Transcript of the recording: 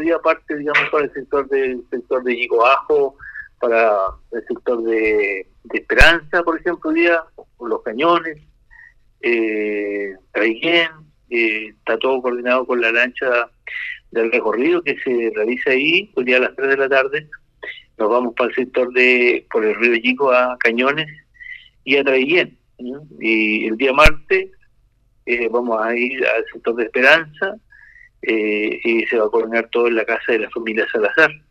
día parte, digamos, para el sector de Yicoajo, para el sector de Esperanza, por ejemplo, hoy día, por Los Cañones, Traiguén, está todo coordinado con la lancha del recorrido que se realiza ahí, hoy día a las 3 de la tarde. Nos vamos para el sector por el río Yico a Cañones y a Traiguén, ¿no? Y el día martes vamos a ir al sector de Esperanza, y se va a coordinar todo en la casa de la familia Salazar.